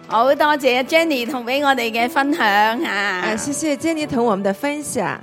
好多謝 Jenny 同俾我哋嘅分享啊！ 謝謝 Jenny 同我們的分享。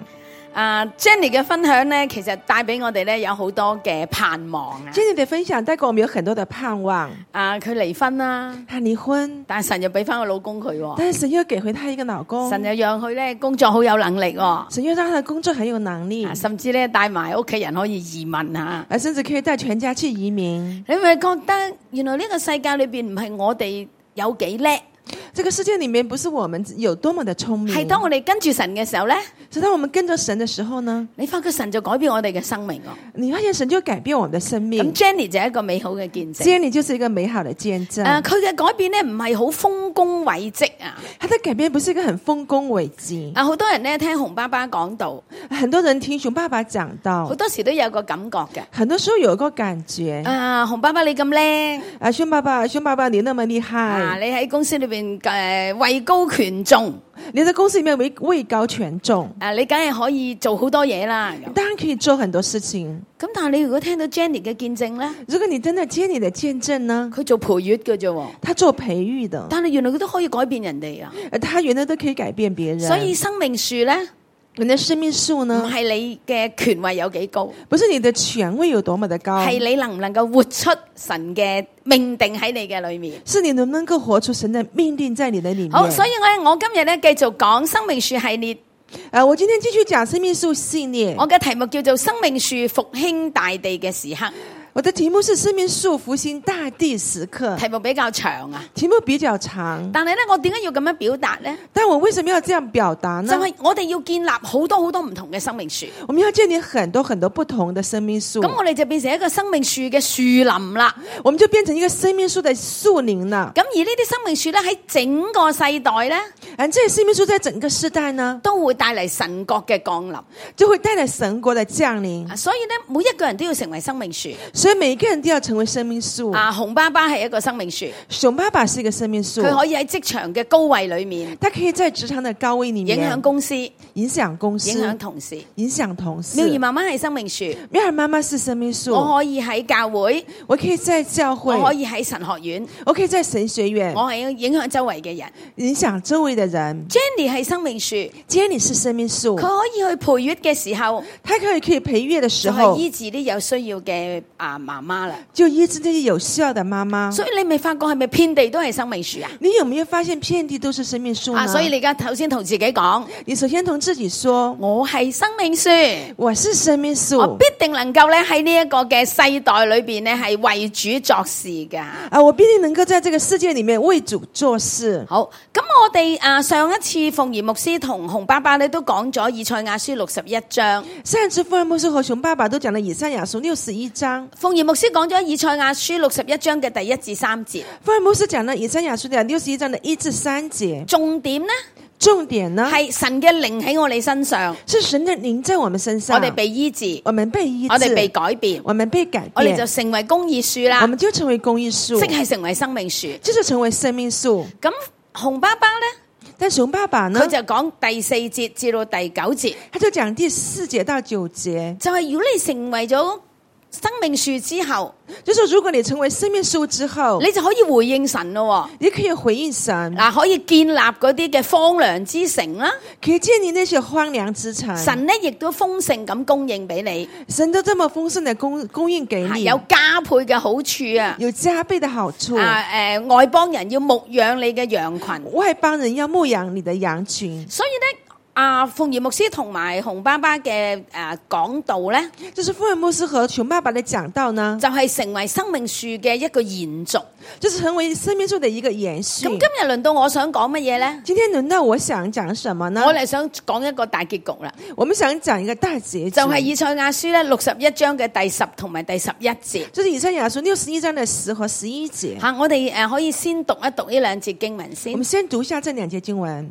Jenny 嘅分享咧，其實帶俾我哋咧有好多嘅盼望啊 Jenny 的分享帶給我們有很多的盼望。 佢離婚啦， 她離婚， 但係神又俾翻個老公佢， 但是神又給回她一個老公。 神又讓佢咧工作好有能力， 神又讓他的工作很有能力， 甚至咧帶埋屋企人可以移民啊， 甚至可以帶全家去移民。 你咪覺得原來呢個世界裏邊唔係我哋有幾叻？ 這個世界裏面不是我們有多麼的聰明， 係當我哋跟住神嘅時候呢， 是當我們跟着神的時候呢， 你發覺神就改變我哋嘅生命。 你發現神就改變我們的生命。 咁 Jenny 就係一個美好嘅見證。 Jenny 就是一個美好的見證。 佢嘅改變呢唔係好豐功偉績啊， 他的改變不是一個很豐功偉績。 好多人呢聽熊爸爸講道， 很多人聽熊爸爸講道， 好多時都有個感覺嘅。 很多時候有個感覺， 熊爸爸你咁叻， 熊爸爸你那麼厲害， 你喺公司裏邊位高權重， 你在公司裏面位高權重， 你梗係可以做好多嘢啦。 當然可以做很多事情。 咁但係你如果聽到 Jenny 嘅見證咧， 如果你真的Jenny的見證呢， 佢做培育嘅啫， 他做培育的， 但係原來佢都可以改變人哋啊， 他原來都可以改變別人。 所以生命樹咧， 人的生命樹呢， 唔係你嘅權位有幾高， 不是你的權位有多麼的高， 係你能唔能夠活出神嘅命定喺你嘅裏面， 是你能不能夠活出神的命定在你的裏面。 好，所以我今日咧繼續講生命樹系列。 我今天繼續講生命樹系列， 我嘅題目叫做生命樹復興大地嘅時刻。 我的題目是生命樹復興大地時刻， 題目比較長啊， 題目比較長， 但係咧我點解要咁樣表達呢？ 但我為什麼要這樣表達呢？ 就係我哋要建立好多好多唔同嘅生命樹， 我們要建立很多很多不同的生命樹， 咁我哋就變成一個生命樹嘅樹林啦， 我們就變成一個生命樹的樹林啦。 咁而呢啲生命樹咧喺整個世代咧， 這些生命樹在整個世代呢， 都會帶嚟神國嘅降臨， 就會帶來神國的降臨。 所以咧每一個人都要成為生命樹， 所以每一個人都要成為生命樹。 熊爸爸係一個生命樹， 熊爸爸是一個生命樹， 佢可以喺職場嘅高位裏面， 他可以在職場的高位裏面影響公司， 影響公司， 影響同事， 影響同事。 妙兒媽媽係生命樹， 妙兒媽媽是生命樹。 我可以喺教會， 我可以在教會， 我可以喺神學院， 我可以在神學院， 我係影響周圍嘅人， 影響周圍的人。 Jenny 係生命樹 ，Jenny 是生命樹， 佢可以去培育嘅時候， 他可以培育的時候， 就係醫治啲有需要嘅媽媽啦， 就醫治這些有需要的媽媽。 所以你未發覺係咪遍地都係生命樹啊？ 你有沒有發現遍地都是生命樹呢？ 所以你而家頭先同自己講， 你首先同自己說， 我係生命樹， 我是生命樹， 我必定能夠咧喺呢一個嘅世代裏邊咧係為主作事噶。 我必定能夠在這個世界裏面為主做事。 好，咁我哋上一次鳳儀牧師同熊爸爸咧都講咗以賽亞書61章。 上次鳳儀牧師和熊爸爸都講了以賽亞書61章。 鳳儀牧師講咗以賽亞書61章嘅第1至3節。 鳳儀牧師講了以賽亞書的61章的1至3節。 重點呢係神嘅靈喺我哋身上， 是神的靈在我們身上， 我哋被醫治， 我們被醫治， 我哋被改變， 我們被改變， 我哋就成為公義樹啦， 我們就成為公義樹， 即係成為生命樹， 就是成為生命樹。 咁熊爸爸呢？ 但熊爸爸呢？ 佢就講第4節至到第9節， 他就講第4節到9節， 就係如果你成為咗生命樹之後， 就是如果你成為生命樹之後， 你就可以回應神咯。 你可以回應神， 可以建立嗰啲嘅荒涼之城啦， 可以建立那些荒涼之城。 神呢亦都豐盛咁供應俾你， 神都這麼豐盛的供應給你， 有加倍嘅好處啊， 有加倍的好處。 外邦人要牧養你嘅羊群， 外邦人要牧養你的羊群。 所以呢。鳳儀牧師同埋熊爸爸嘅講道咧， 就是鳳儀牧師和熊爸爸的講道呢， 就係成為生命樹嘅一個延續， 就是成為生命樹的一個延續。咁今日輪到我想講乜嘢咧？ 今天輪到我想講什麼呢？ 我哋想講一個大結局啦。 我們想講一個大結局， 就係以賽亞書咧61章嘅第10同埋第11節， 就是以賽亞書61章的10和11節。 我哋可以先讀一讀呢兩節經文先。 我們先讀一下這兩節經文。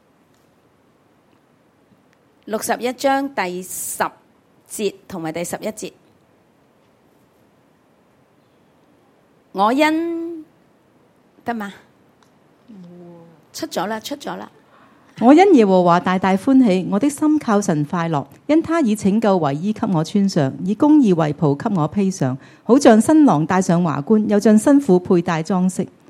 61章第10節同埋第11節，我因得嘛？出咗啦。 我因耶和華大大歡喜，我的心靠神快樂，因他以拯救為衣給我穿上，以公義為袍給我披上，好像新郎戴上華冠，又像新婦佩戴裝飾。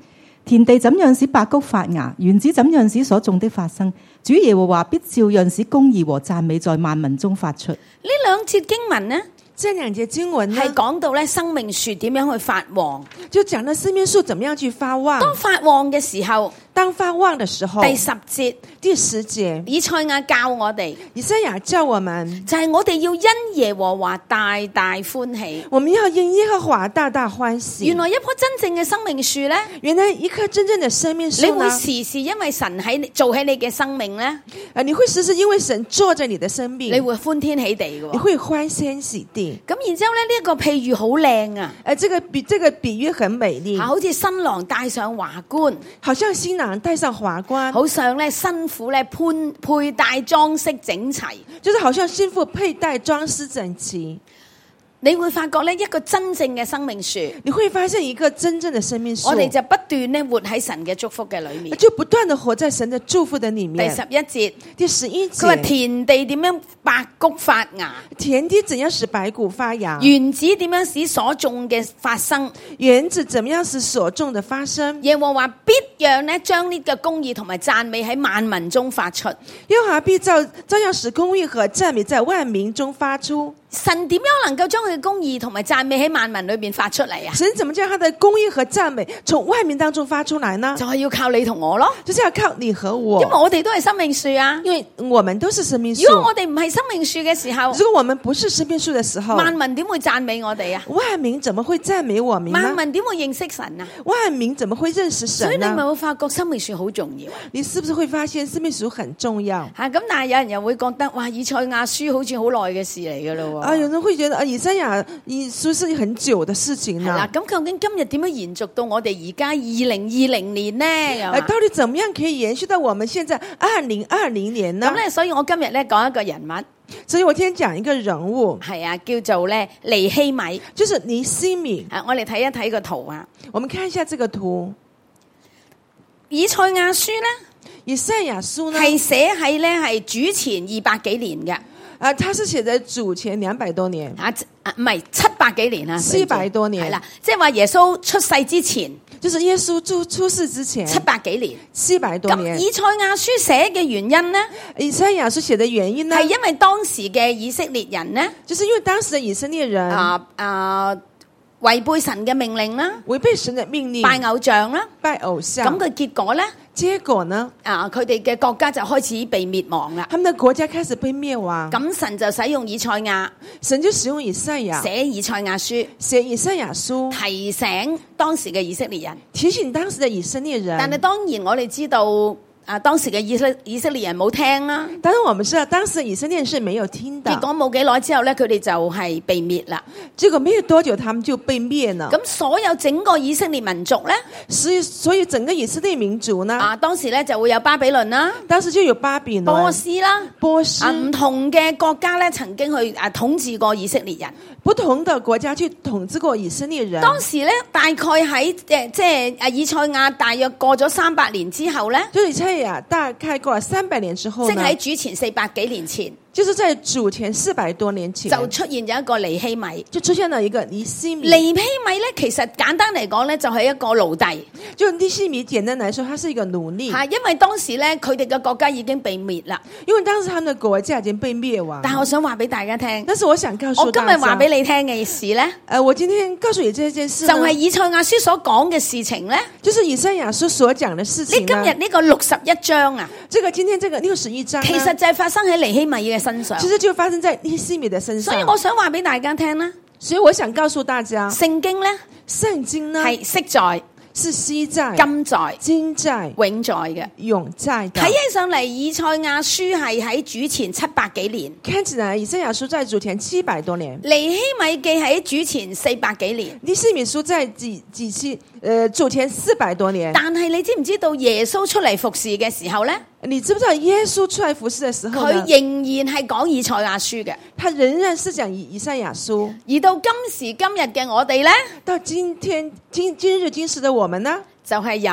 田地怎樣使百穀發芽，園子怎樣使所種的發生，主耶和華必照樣使公義和讚美在萬民中發出。 呢兩節經文呢， 這兩節經文呢， 係講到咧生命樹點樣去發旺。 就講到生命樹怎麼樣去發旺。 當發旺嘅時候， 當發旺的時候， 第10節， 第10節， 以賽亞教我哋， 以賽亞教我們， 就係我哋要因耶和華大大歡喜。 我們要因耶和華大大歡喜。 原來一棵真正嘅生命樹呢， 原來一棵真正的生命樹呢， 你會時時因為神做喺你嘅生命呢， 你會時時因為神做在你的生命， 你會歡天喜地嘅。 你會歡天喜地。 咁然之後咧，呢一個譬喻好靚啊！ 這個比喻很美麗， 好似新郎戴上華冠， 好像新郎戴上華冠， 好像咧新婦咧佩戴裝飾整齊， 就是好像新婦佩戴裝飾整齊。 你會發覺咧一個真正嘅生命樹， 你會發現一個真正的生命樹， 我哋就不斷咧活喺神嘅祝福嘅裏面， 就不斷地活在神的祝福的裏面。 第11節， 第11節， 佢話田地點樣百穀發芽， 田地怎樣使百穀發芽， 園子點樣使所種嘅發生， 園子怎麼樣使所種的發生。 耶和華必讓咧將呢個公義同埋讚美喺萬民中發出， 耶和華必照樣使公義和讚美在萬民中發出。 神點樣能夠將佢嘅公義同埋讚美喺萬民裏邊發出嚟啊？ 神怎麼將他的公義和讚美從萬民當中發出來呢？ 就係要靠你同我咯， 就是要靠你和我， 因為我哋都係生命樹啊。 因為我們都是生命樹。 如果我哋唔係生命樹嘅時候， 如果我們不是生命樹的時候， 萬民點會讚美我哋啊？ 萬民怎麼會讚美我們呢？ 萬民點會認識神啊？ 萬民怎麼會認識神呢？ 所以你咪會發覺生命樹好重要。 你是不是會發現生命樹很重要？ 咁但係有人又會覺得，哇！以賽亞書好似好耐嘅事嚟噶咯。 有人會覺得以賽亞書是很久的事情啦。 咁究竟今日點樣延續到我哋而家2020年呢？ 到底怎麼樣可以延續到我們現在2020年呢？ 咁咧，所以我今日咧講一個人物。 所以我今天講一個人物， 係啊，叫做咧尼希米， 就是尼希米。 我哋睇一睇個圖啊。 我們看一下這個圖。 以賽亞書咧， 以賽亞書呢係寫喺咧係主前200幾年嘅。 他是寫在主前200多年， 唔係700幾年啊 ，400多年， 係啦，即係話耶穌出世之前， 就是耶穌出世之前 700幾年 ，400多年。 咁以賽亞書寫嘅原因呢？ 以賽亞書寫的原因呢？ 係因為當時嘅以色列人呢， 就是因為當時的以色列人違背神嘅命令啦， 違背神的命令， 拜偶像啦， 拜偶像。 咁嘅結果呢？ 結果呢？ 佢哋嘅國家就開始被滅亡啦。 他們的國家開始被滅亡。 咁神就使用以賽亞， 神就使用以賽亞寫以賽亞書， 寫以賽亞書， 提醒當時嘅以色列人， 提醒當時的以色列人。 但係當然我哋知道。當時嘅以色列人冇聽啦， 但是我們知道當時以色列人是沒有聽的。 結果冇幾耐之後咧，佢哋就係被滅啦。 結果沒有多久，他們就被滅了。 咁所有整個以色列民族咧， 所以整個以色列民族呢？ 當時咧就會有巴比倫啦， 當時就有巴比倫、 波斯啦， 波斯唔同嘅國家咧，曾經去統治過以色列人。 不同的國家去統治過以色列人。 當時咧，大概喺即係以賽亞大約過咗300年之後咧， 就以賽亞大概過了300年之後呢， 即係喺主前400幾年前， 就是在主前400多年前就出現咗一個尼希米， 就出現了一個尼希米。 尼希米咧，其實簡單嚟講咧，就係一個奴隸。 就尼希米簡單來說，他是一個奴隸。 係因為當時咧，佢哋嘅國家已經被滅啦。 因為當時他們的國家已經被滅亡。 但係我想話俾大家聽， 但是我想告訴大家， 我今日話俾你聽嘅事咧， 我今天告訴你這件事， 就係以賽亞書所講嘅事情咧， 就是以賽亞書所講嘅事情。 你今日呢個61章啊， 今天這個61章， 其實就係發生喺尼希米嘅身上。 其實就發生在尼希米的身上。 所以我想話俾大家聽啦， 所以我想告訴大家， 聖經咧， 聖經呢係昔在、 是昔在、 今在、 今在、 永在嘅， 永在的。 睇起上嚟，以賽亞書係喺主前700幾年， 看起來以賽亞書在主前700多年， 尼希米記喺主前400幾年， 尼希米書在主前400多年。 但係你知唔知道耶穌出嚟服侍嘅時候咧？ 你知不知道耶穌出來服侍的時候， 佢仍然係講以賽亞書嘅， 他仍然是講以賽亞書。 而到今時今日嘅我哋咧， 到今日今時的我們呢， 就係有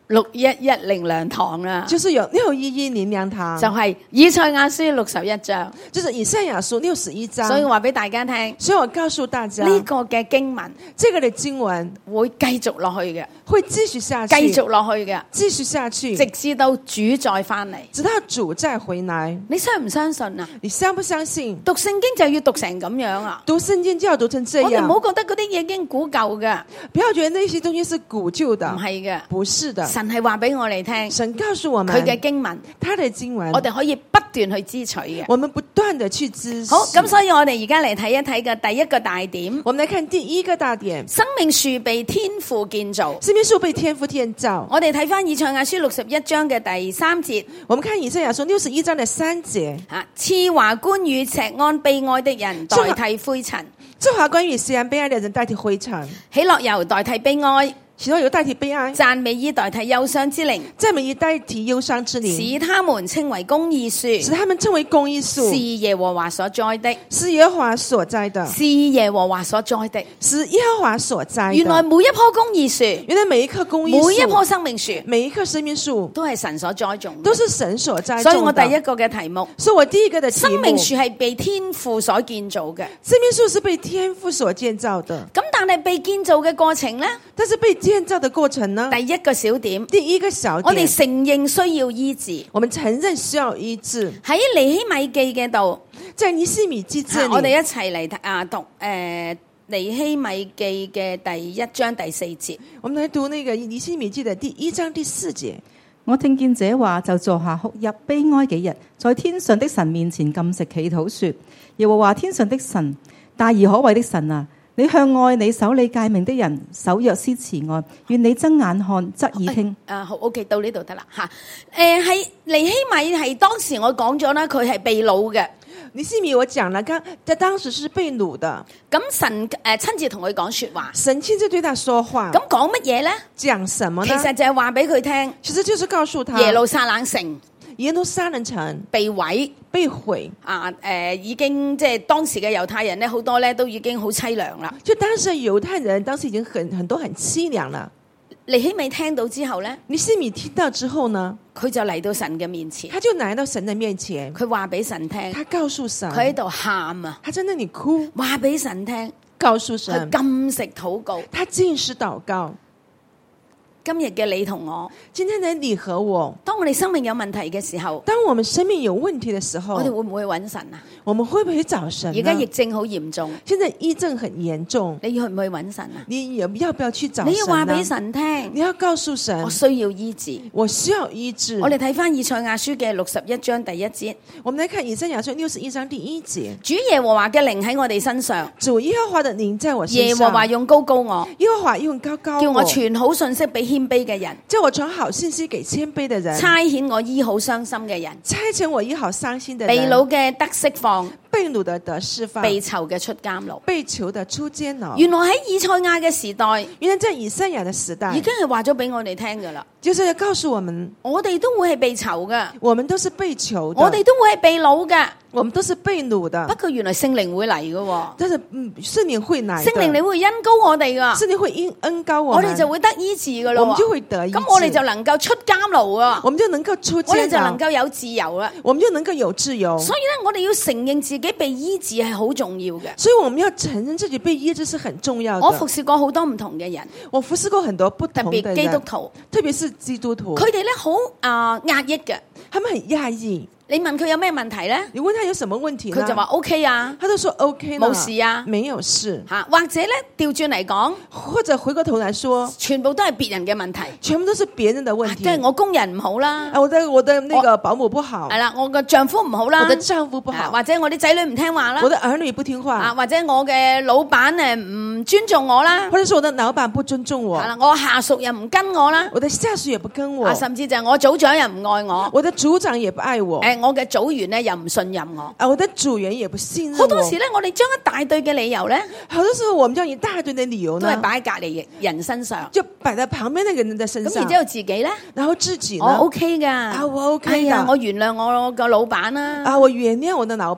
611靈糧堂啦， 就是有611靈糧堂， 就係以賽亞書61章， 就是以賽亞書61章。 所以話俾大家聽， 所以我告訴大家， 呢個嘅經文這個的經文會繼續落去嘅， 會繼續下去， 繼續落去嘅， 繼續下去， 直至到主再翻嚟。 直到主再回來。 你相唔相信啊？ 你相不相信？ 讀聖經就要讀成咁樣啊？ 讀聖經就要讀成這我哋唔樣。 好覺得嗰啲嘢已經古舊嘅， 不要覺得那些東西是古舊的， 唔係嘅， 不是的。 神係話俾我哋聽， 神告訴我們佢嘅經文， 他的經文， 我哋可以不斷去支取嘅。 我們不斷的去支持。 好，咁所以我哋而家嚟睇一睇嘅第一個大點， 我們來看第一個大點， 生命樹被天父建造。 生命樹被天父建造。 我哋睇翻以賽亞書61章嘅第3節， 我們看以賽亞書61章的3節， 賜華冠與錫安悲哀的人代替灰塵， 賜華冠與錫安悲哀的人代替灰塵， 喜樂油代替悲哀， 喜樂油代替悲哀， 讚美衣代替憂傷之靈， 讚美衣代替憂傷之靈， 使他們稱為公義樹， 使他們稱為公義樹， 是耶和華所栽的， 是耶和華所栽的， 是耶和華所栽的。 是耶和華所栽的。 原來每一棵公義樹， 原來每一棵公義樹， 每一棵生命樹， 每一棵生命樹都係神所栽種的， 都是神所栽種的。 所以我第一個嘅題目， 所以我第一個的題目， 生命樹係被天父所建造嘅。 生命樹是被天父所建造的。 咁但係被建造嘅過程呢？ 但是被建造的過程呢？ 第一個小點， 第一個小點， 我哋承認需要醫治， 我們承認需要醫治。 喺尼希米記嘅度， 在尼希米記這裡， 我哋一齊嚟讀尼希米記嘅第1章第4節。 我們來讀那個尼希米記的第1章第4節。 我聽見這話，就坐下哭泣悲哀幾日，在天上的神面前禁食祈禱說：耶和華天上的神，大而可畏的神啊！你向愛你守你誡命的人守約施慈愛，願你睜眼看，側耳聽。 好 OK， 到呢度得啦吓。係尼希米係當時我講咗啦，佢係被擄嘅。 尼希米我講了，在當時是被擄的。 咁神親自同佢講說話， 神親自對他說話。 咁講乜嘢咧？ 講什麼呢？ 其實就係話俾佢聽， 其實就是告訴他耶路撒冷城。 耶路撒冷城被毀， 被毀已經即係當時嘅猶太人咧，好多咧都已經好凄涼啦。 就當時猶太人當時已經很多很凄涼了。 尼希米聽到之後咧， 尼希米聽到之後呢， 佢就嚟到神嘅面前， 他就來到神的面前， 佢話俾神聽， 他告訴神， 佢喺度喊啊， 他在那裡哭， 話俾神聽， 告訴神， 佢禁食禱告， 他禁食禱告。 今日嘅你同我， 今天的你和我， 當我哋生命有問題嘅時候， 當我們生命有問題的時候， 我哋會唔會揾神啊？ 我們會不會找神呢？ 而家疫症好嚴重， 現在疫症很嚴重， 你去唔去揾神啊？ 你要不要去找神呢？ 你要話俾神聽， 你要告訴神， 我需要醫治， 我需要醫治。 我哋睇翻以賽亞書嘅61章第1節， 我們來看以賽亞書61章第1節， 主耶和華嘅靈喺我哋身上， 主耶和華的靈在我身上， 耶和華用膏膏我， 耶和華用膏膏我， 叫我傳好信息俾謙卑嘅人。 叫我傳好信息給謙卑的人， 差遣我醫好傷心嘅人， 差遣我醫好傷心的人， 被擄嘅得釋放， 被擄的得釋放， 被囚嘅出監牢， 被囚的出監牢。 原來喺以賽亞嘅時代， 原來在以賽亞的時代， 已經係話咗俾我哋聽噶啦， 就是要告訴我們， 我哋都會係被囚噶， 我們都是被囚的， 我哋都會係被擄噶， 我們都是被擄的。 不過原來聖靈會嚟噶， 但是聖靈會來的， 聖靈你會恩膏我哋噶， 聖靈會恩膏我們， 我哋就會得醫治噶啦， 我們就會得醫治， 咁我哋就能夠出監牢啊， 我們就能夠出監牢， 我哋就能夠有自由啦， 我們就能夠有自由。 所以咧，我哋要承認自己被醫治係好重要嘅， 所以我們要承認自己被醫治是很重要的。 我服侍過好多唔同嘅人， 我服侍過很多不同的人， 特別基督徒， 特別是基督徒， 佢哋咧好壓抑嘅， 他們很壓抑。 你問佢有咩問題咧？ 你問他有什麼問題呢？ 佢就話 OK 啊， 他都說 OK 冇事啊， 沒有事。 或者咧調轉嚟講， 或者回過頭來說， 全部都係別人嘅問題， 全部都是別人的問題。 即係我工人唔好啦， 我的那個保姆不好， 係啦，我嘅丈夫唔好啦， 我的丈夫不好， 或者我啲仔女唔聽話啦， 我的兒女不聽話， 或者我嘅老闆唔尊重我啦， 或者是我的老闆不尊重我， 我下屬又唔跟我啦， 我的下屬也不跟我， 甚至就係我組長又唔愛我， 我的組長也不愛我， 我嘅組員咧又唔信任我， 我的組員也不信任我。 好多時咧，我哋將一大堆嘅理由咧， 好多時候我們將一大堆的理由呢， 都係擺喺隔離人身上， 就擺在旁邊那個人的身上。 咁然之後自己咧， 然後自己呢， 我 OK 噶， 我 OK 的， 我原諒我個老闆啦， 我原諒我的老闆。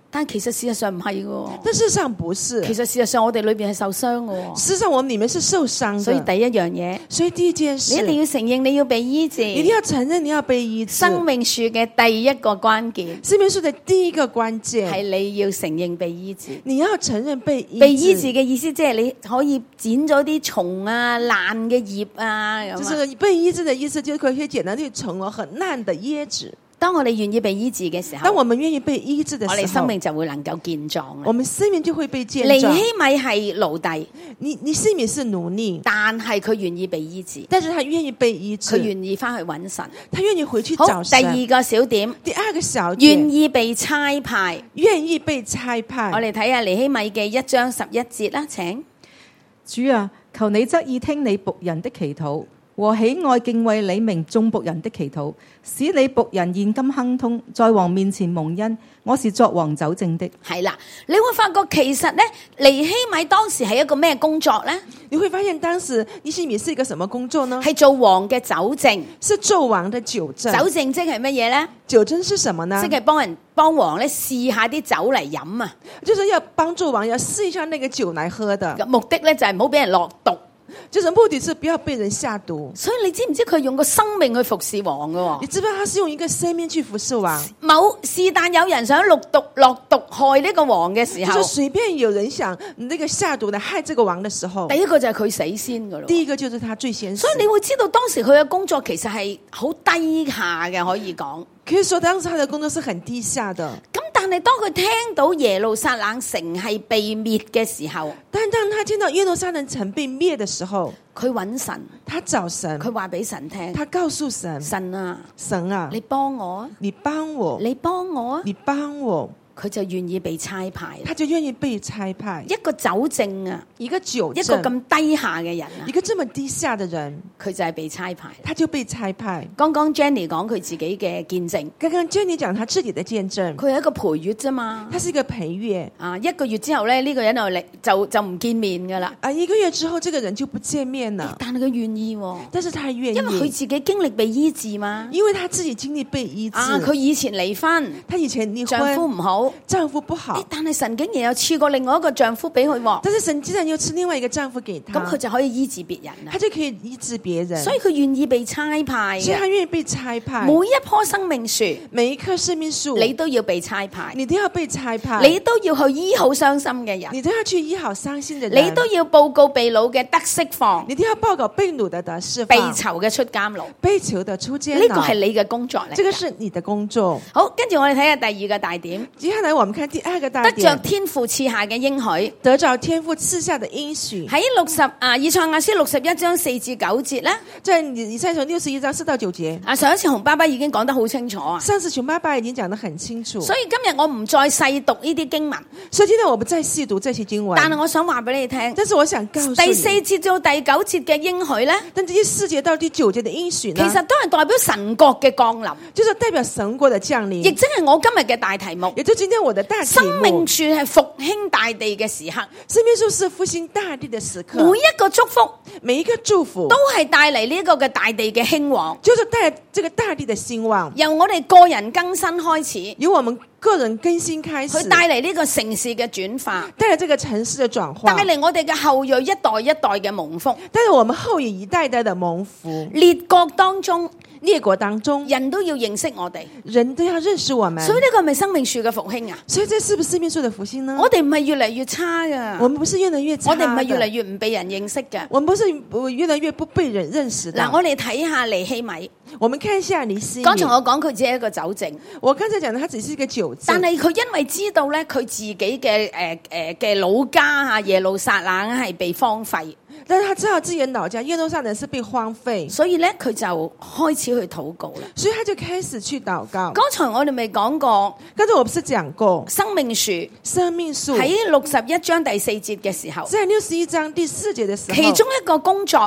但其實事實上唔係嘅， 但事實上不是。 其實事實上我哋裏邊係受傷嘅。 事實上我們裡面是受傷的。 所以第一樣嘢， 所以第一件事， 你一定要承認你要被醫治， 一定要承認你要被醫治。 生命樹嘅第一個關鍵， 生命樹的第一個關鍵係你要承認被醫治。 你要承認被醫治。 被醫治嘅意思即係你可以剪咗啲蟲啊、爛嘅葉啊咁啊。 就是被醫治的意思，就可以剪咗啲蟲啊、很爛的葉子。 當我哋願意被醫治嘅時候， 當我們願意被醫治的時候， 我哋生命就會能夠健壯。 我們生命就會被健壯。 尼希米係奴隸， 尼希米是奴隸， 但係佢願意被醫治， 但是他願意被醫治， 佢願意翻去揾神， 他願意回去好， 找神。 第二個小點， 第二個小點， 願意被差派， 願意被差派。 我哋睇下尼希米嘅1章11節啦，請。 主啊，求你側耳聽你僕人的祈禱，和喜愛敬畏你名眾僕人的祈禱，使你僕人現今亨通，在王面前蒙恩。我是作王酒政的。 係啦，你會發覺其實咧，尼希米當時係一個咩工作咧？ 你會發現當時尼希米是一個什麼工作呢？ 係做王嘅酒政， 是做王的酒政。 酒政即係乜嘢咧？ 酒政是什麼呢？ 即係幫王咧試下啲酒嚟飲啊！ 就是要幫助王要試一下那個酒來喝的。 目的咧就係唔好俾人落毒。 就是目的是不要被人下毒。 所以你知唔知佢用個生命去服侍王嘅？ 你知不知道他是用一個生命去服侍王？ 是但有人想落毒害呢個王嘅時候， 就隨便有人想那個下毒嚟害這個王嘅時候， 第一個就係佢死先噶咯。 第一個就是他最先死。 所以你會知道當時佢嘅工作其實係好低下嘅，可以講。 可以說當時他的工作是很低下的。 咁但係當佢聽到耶路撒冷城係被滅嘅時候， 但當他聽到耶路撒冷城被滅的時候， 佢揾神， 他找神， 佢話俾神聽， 他告訴神， 神啊， 神啊， 你幫我， 你幫我， 你幫我， 你幫我。佢就願意被差派， 他就願意被差派。 一個酒政啊， 一個酒政， 一個咁低下嘅人啊， 一個這麼低下的人， 佢就係被差派， 他就被差派。 剛剛 Jenny 講佢自己嘅見證， 剛剛 Jenny 講他自己的見證， 佢係一個陪月啫嘛， 他是一個陪月啊，一個月之後咧，呢個人就唔見面噶啦， 啊，一個月之後，這個人就不見面了， 但係佢願意， 但是他願意， 因為佢自己經歷被醫治嘛， 因為他自己經歷被醫治， 啊，佢以前離婚， 他以前離婚， 丈夫唔好， 丈夫不好。 但係神竟然有賜過另外一個丈夫俾佢， 但是神竟然又賜另外一個丈夫給他， 咁佢就可以醫治別人啦， 他就可以醫治別人， 所以佢願意被差派， 所以他願意被差派。 每一棵生命樹， 每一棵生命樹， 你都要被差派， 你都要被差派， 你都要去醫好傷心嘅人， 你都要去醫好傷心的人， 你都要報告被擄嘅得釋放， 你都要報告被擄的得釋放， 被囚嘅出監牢， 被囚的出監牢， 呢個係你嘅工作嚟， 這個是你的工作。 好，跟住我哋睇下第二個大點， 接下來我們看第二個大點， 得着天父賜下嘅應許， 得着天父賜下的應許。 喺以賽亞書61章4至9節咧， 在以賽亞書61章4到9節。 上一次洪爸爸已經講得好清楚啊， 上次熊爸爸已經講得很清楚， 所以今日我唔再細讀呢啲經文， 所以今天我不再細讀這些經文， 但係我想話俾你聽， 但是我想告訴你， 第4節到第9節嘅應許咧， 但第4節到第9節的應許呢， 其實都係代表神國嘅降臨， 就是代表神國的降臨， 亦即係我今日嘅大題目， 也就今天我的大題目， 生命樹係復興大地嘅時刻， 生命樹是復興大地的時刻， 每一個祝福， 每一個祝福都係帶嚟呢個嘅大地嘅興旺， 就是帶來這個大地的興旺， 由我哋個人更新開始， 由我們個人更新開始， 佢帶嚟呢個城市嘅轉化， 帶來這個城市的轉化， 帶嚟我哋嘅後裔一代一代嘅蒙福， 帶來我們後裔一代代的蒙福。 列國當中，人都要認識我哋， 人都要認識我們， 所以呢個係咪生命樹嘅復興啊？ 所以這是不是生命樹的復興呢？ 我哋唔係越嚟越差噶， 我們不是越來越差， 我哋唔係越嚟越唔被人認識嘅， 我們不是越來越不被人認識的。 嗱，我哋睇下尼希米， 我們看一下尼希米。 剛才我講佢只係一個酒政， 我剛才講的他只是一個酒政， 但係佢因為知道咧，佢自己嘅老家啊耶路撒冷係被荒廢， 但是他知道自己的老家耶路撒冷是被荒廢， 所以咧佢就開始去禱告啦。 所以他就開始去禱告。 剛才我哋未講過， 剛才我不是講過生命樹喺61章第4節嘅時候， 在61章第4節的時候， 其中一個工作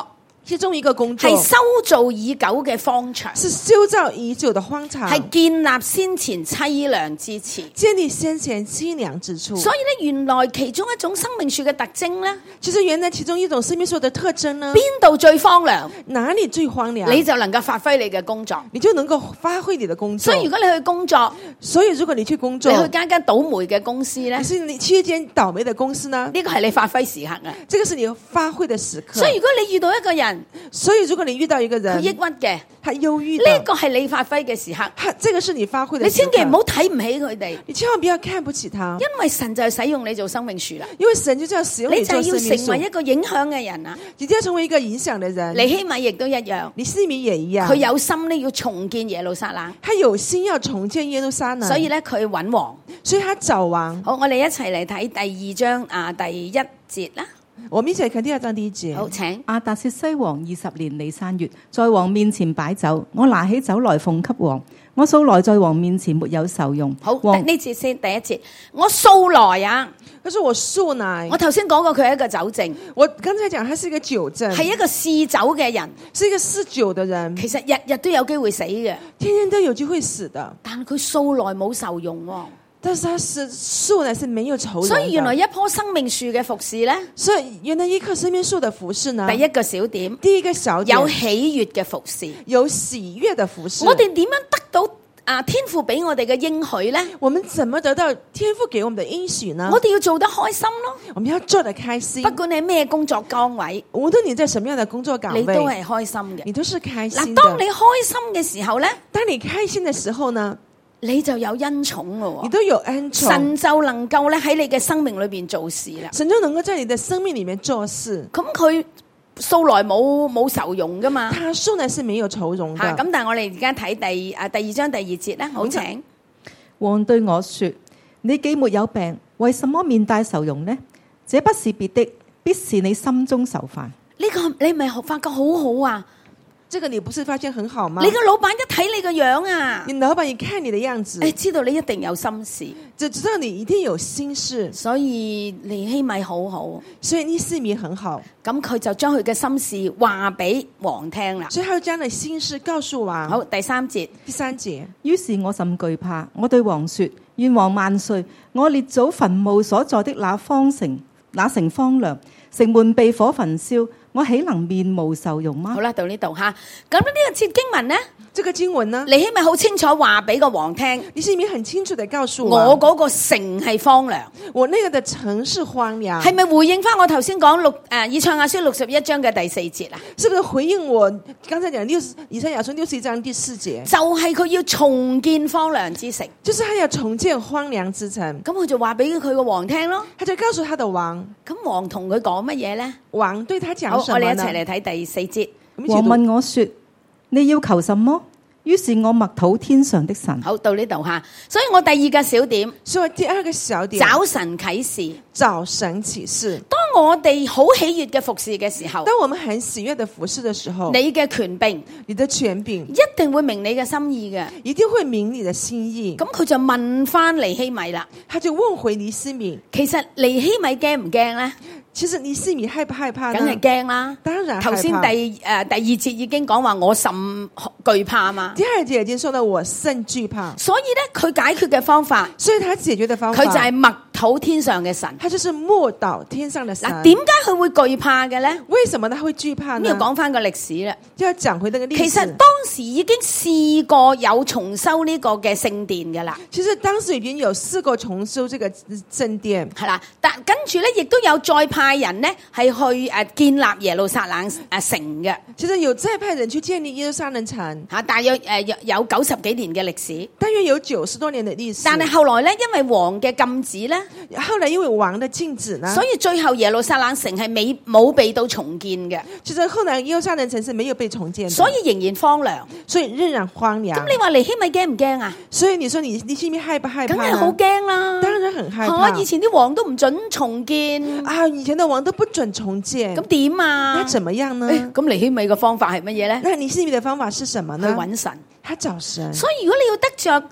其中一個工作係修造已久嘅荒場， 是修造已久的荒場， 係建立先前凄涼之詞。 建立先前凄涼之處。 所以咧，原來其中一種生命樹嘅特徵咧， 其實原來其中一種生命樹的特徵呢， 邊度最荒涼， 哪裡最荒涼， 你就能夠發揮你嘅工作。 你就能夠發揮你的工作。 所以如果你去工作， 所以如果你去工作， 你去間倒霉嘅公司咧， 可是你去一間倒霉的公司呢， 呢個係你發揮時刻啊。 這個是你發揮的時刻。 所以如果你遇到一個人， 所以如果你遇到一個佢人， 抑鬱嘅， 他憂鬱呢的， 個係你發揮嘅時刻。 這個是你發揮的你時刻。 千祈唔好睇唔起佢哋， 你千萬不要看不起他， 因為神就係使用你做生命樹啦。 因為神就要使用你你就要做生命樹成為一個影響嘅人啊！ 你就要成為一個影響的人。 尼希米亦都一樣， 尼希米也一樣， 佢有心咧要重建耶路撒冷， 他有心要重建耶路撒冷， 所以咧佢揾王。 所以他找王。 好，我哋一齊嚟睇第二章第一節啦。 我們一起來看第二章第一節。 好，請。 亞達薛西王20年尼散月，在王面前擺酒，我拿起酒來奉給王。我素來在王面前沒有受用。 好， 王呢節先第一節。我素來啊， 他說我素來， 我頭先講過佢係一個酒政， 我剛才講他是一個酒政， 係一個嗜酒嘅人。 是一個嗜酒的人， 其實日日都有機會死嘅， 天天都有機會死的。 但係佢素來冇受用喎。 但是他是素來是沒有酬勞的。 所以原來一棵生命樹嘅服侍咧， 所以原來一棵生命樹的服侍呢， 第一個小點， 第一個小點有喜悅嘅服侍。 有喜悅的服侍。 我哋點樣得到天父俾我哋嘅應許咧？ 我們怎麼得到天父給我們的應許呢？ 我哋要做得開心咯。 我們要做得開心。 不管你係咩工作崗位， 無論你在什麼樣的工作崗位， 你都係開心嘅。 你都是開心嗱， 的。 當你開心嘅時候咧， 當你開心的時候呢， 你就有恩寵咯。 你都有恩寵， 神就能夠咧喺你嘅生命裏邊做事啦。 神就能夠在你的生命裏面做事。 咁佢素來冇受用噶嘛？ 他素來是沒有酬庸的。 咁但係我哋而家睇第二章第二節咧，好請。 王對我說：你既沒有病，為什麼面帶愁容呢？這不是別的，必是你心中愁煩。 呢個你咪發覺好好啊！ 這個你不是發現很好嗎？ 你個老闆一睇你個樣啊， 你老闆一看你的樣子， 知道你一定有心事， 就知道你一定有心事。 所以尼希米好好， 所以尼希米很好， 咁佢就將佢嘅心事話俾王聽啦。 所以他就將你心事告訴王。 好，第三節。 第三節， 於是我甚懼怕，我對王說：願王萬歲！我列祖墳墓所在的那城荒涼，城門被火焚燒，我豈能面無受容嗎？ 好啦，到呢度吓，咁呢個節經文呢， 這個經文呢， 尼希米好清楚話俾個王聽， 尼希米很清楚地告訴我嗰個城係荒涼， 我那個的城市荒涼， 係咪回應翻我頭先講以賽亞書61章嘅第4節啊？ 是不是回應我剛才講以賽亞書61章第4節？ 就係佢要重建荒涼之城， 就是他要重建荒涼之城。 咁佢就話俾佢個王聽咯， 他就告訴他的王， 咁王同佢講乜嘢咧？ 王對他講什麼呢？ 好，我哋一齊嚟睇第4節。 王問我說：你要求什麼？於是我默禱天上的神。 好，到呢度吓，所以我第二個小點， 所以第二個小點， 找神啟示， 找神啟示。 當我哋好喜悅嘅服侍嘅時候， 當我們很喜悅的服侍的時候， 你嘅權柄， 你的權柄一定會明你嘅心意嘅， 一定會明你的心意。 咁佢就問翻尼希米啦， 他就問回尼希米， 其實尼希米驚唔驚咧？ 其實尼希米害不害怕呢？ 梗係驚啦， 當然害怕。 頭先第二節已經講話我甚懼怕嘛。 第二節已經說到我甚懼怕， 所以咧佢解決嘅方法， 所以他解決的方法， 佢就係默禱天上嘅神。 他就是默禱天上的神。 嗱，點解佢會懼怕嘅咧？ 為什麼他會懼怕呢？ 要講翻個歷史啦， 就要講回那個歷史。 其實當時已經試過有重修呢個嘅聖殿嘅啦。 其實當時已經有試過重修這個聖殿， 係啦，但跟住咧亦都有再派人呢係去建立耶路撒冷城嘅。 其實有再派人去建立耶路撒冷城， 大約有90幾年嘅歷史， 大約有90多年的歷史。 但係後來咧，因為王嘅禁止咧， 後來因為王的禁止呢， 所以最後耶路撒冷城係冇被到重建嘅。 其實後來耶路撒冷城是沒有被重建的， 所以仍然荒涼， 所以仍然荒涼。 咁你話尼希米驚唔驚啊？ 所以你說尼希米害不害怕？ 梗係好驚啦， 當然很害怕。 以前啲王都唔准重建啊，以前的王都不准重建， 咁點啊？ 那怎麼樣呢？ 咁尼希米嘅方法係乜嘢咧？ 那尼希米的方法是什麼呢？ 去揾神， 他找神。 所以如果你要得着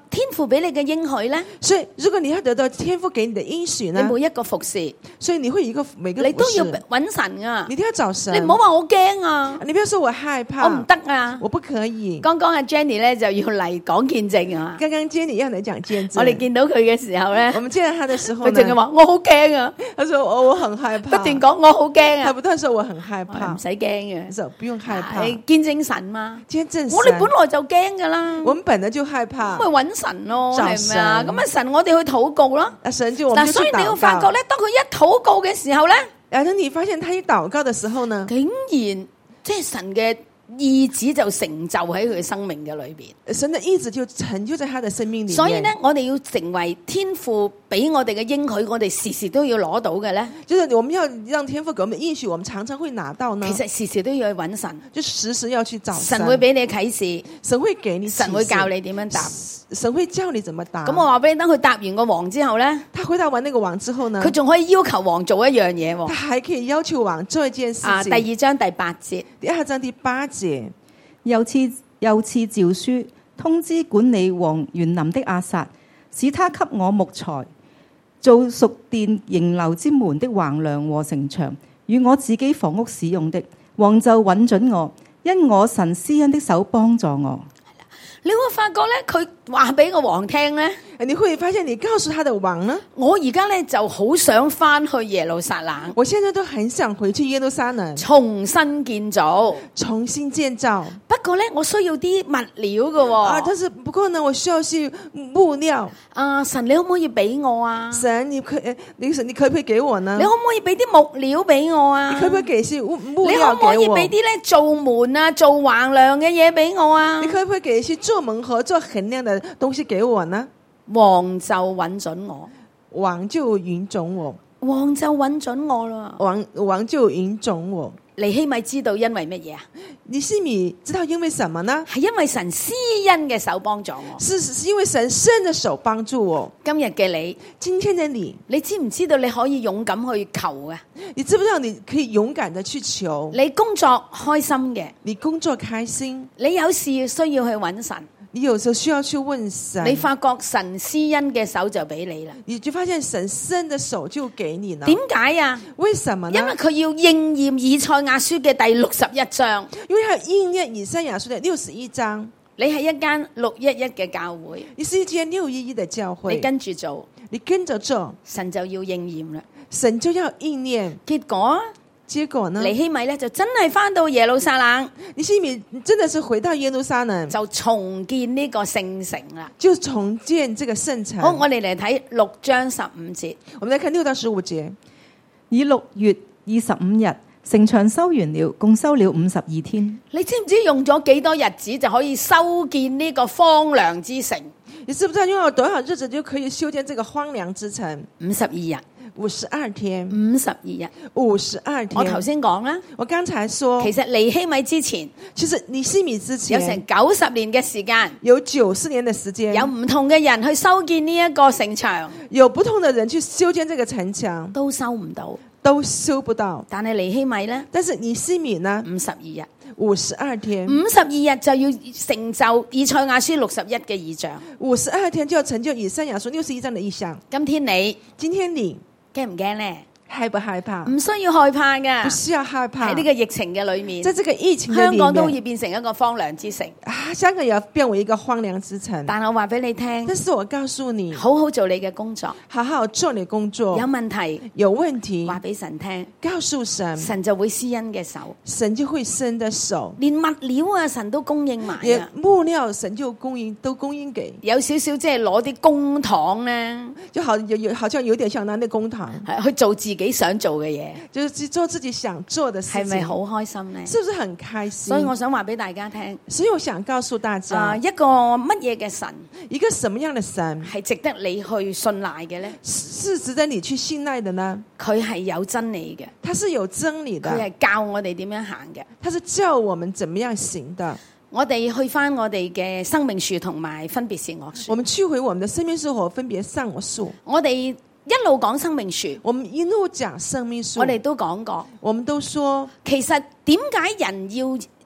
天父俾你嘅應許咧， 所以如果你要得到天父給你的應許呢， 你每一個服侍， 所以你會每個你都要服侍揾神啊你！一定要找神。 你唔好話我驚啊， 你不要說我害怕， 我唔得啊！ 我不可以。 剛剛阿 Jenny 咧就要嚟講見證啊！ 剛剛Jenny要嚟講見證， 我哋見到佢嘅時候咧， 我們見到他的時候佢淨係呢， 話我好驚啊， 他說我很害怕， 不斷講我好驚啊， 他不斷說我很害怕唔，使驚嘅， 說不用害怕， 係見證神嘛。 見證神。 我哋本來就驚噶啦， 我們本來就害怕咁，咪揾神咯， 找係咪啊？ 神咁啊神，我哋去禱告咯。 神就我嗱， 們就去所以你要禱告。 發覺咧，當佢一禱告嘅時候咧， 然後你發現他一禱告的時候呢， 竟然即係神嘅意旨就成就喺佢嘅生命嘅裏邊。 神的意志就成就在他的生命裏面。 所以咧，我哋要成為天父俾我哋嘅應許，我哋時時都要攞到嘅咧。 就是我們要讓天父給我們應許，我們常常會拿到呢。 其實時時都要去揾神， 就時時要去找神， 神會俾你啟示， 神會給你啟示， 神會教你點樣答。 神會教你怎麼答。 咁我話俾你聽，佢答完個王之後咧， 他回答完那個王之後呢， 佢仲可以要求王做一樣嘢喎。 他還可以要求王做一件事情。 第2章第8節， 第2章第8節， 又賜詔書，通知管理王園林的亞薩，使他給我木材，做屬殿營樓之門的橫梁和城牆，與我自己房屋使用的。王就允准我，因我神施恩的手幫助我。 你會發覺咧，佢話俾個王聽咧， 你會發現你告訴他的王呢， 我而家咧就好想翻去耶路撒冷， 我現在都很想回去耶路撒冷， 重新建造。 重新建造。 不過咧，我需要啲物料嘅喎。 但是不過呢，我需要去木料。 神，你可唔可以俾我啊？ 神，你可不可以給我呢？ 你可唔可以俾啲木料俾我啊？ 你可不可以給些木你可料給我？ 唔可以俾啲咧做門啊、做橫梁嘅嘢俾我啊？ 你可不可以給一些做門和做橫梁的東西給我呢？ 王就允准我， 王就允准我， 王就允准我啦。 王就允准我。 尼希米知道因為乜嘢啊？ 尼希米知道因為什麼呢？ 係因為神施恩嘅手幫助我。 是因為神伸的手幫助我。 今日嘅你， 今天的你， 你知唔知道你可以勇敢去求啊？ 你知不知道你可以勇敢的去求？ 你工作開心嘅， 你工作開心， 你有事需要去揾神， 你有時候需要去問神， 你發覺神施恩嘅手就俾你啦。 你就發現神伸的手就給你了。 點解啊？ 為什麼呢？ 因為佢要應驗以賽亞書嘅第61章。 因為佢應驗以賽亞書的61章。 你係一間611嘅教會， 你是一間611的教會， 你跟住做， 你跟着做， 神就要應驗啦。 神就要應驗。結果呢？ 尼希米咧就真係翻到耶路撒冷， 尼希米真的是回到耶路撒冷， 就重建呢個聖城啦。 就重建這個聖城。 好，我哋嚟睇6章15節。 我們來看6到15節。 以6月25日，城牆修完了，共修了52天。 你知唔知用咗幾多日子就可以修建呢個荒涼之城？ 你知不知道用了多少日子就可以修建這個荒涼之城 ？52日。 52天 ，52日 ，52天。 我頭先講啦， 我剛才說， 其實尼希米之前， 其實尼希米之前有成90年嘅時間， 有90年的時間， 有唔同嘅人去修建呢一個城牆， 有不同的人去修建這個城牆， 都修唔到， 都修不到。 但係尼希米呢？ 但是尼希米呢 ？52日 ，52天 ，52日就要成就以賽亞書61嘅異象 ，52天就要成就以賽亞書61章的異象。 今天你驚唔驚呢？ 害不害怕？ 唔需要害怕噶， 不需要害怕。 喺呢個疫情嘅裏面， 在這個疫情的裏面， 香港都要變成一個荒涼之城。 香港也要變為一個荒涼之城。 但我話俾你聽， 但是我告訴你， 好好做你嘅工作， 好好做你工作。 有問題，話俾神聽， 告訴神， 神就會施恩嘅手， 神就會伸的手， 連物料啊，神都供應埋啊， 木料神就都供應給。 有少少即係攞啲公帑咧， 就好像有點像拿啲公帑去做自己想做嘅嘢。 就是做自己想做的事情， 係咪好開心呢？ 是不是很開心？ 所以我想話俾大家聽， 所以我想告訴大家， 一個乜嘢嘅神， 一個什麼樣的神係值得你去信賴嘅呢？ 是值得你去信賴的呢？ 佢係有真理嘅， 他是有真理的， 佢係教我哋點樣行嘅， 他是教我們怎麼樣行的。 我哋去翻我哋嘅生命樹同埋分別善惡樹， 我們去回我們的生命樹和分別善惡樹。 我哋一路講生命樹， 我們一路講生命樹， 我哋都講過， 我們都說， 其實點解人要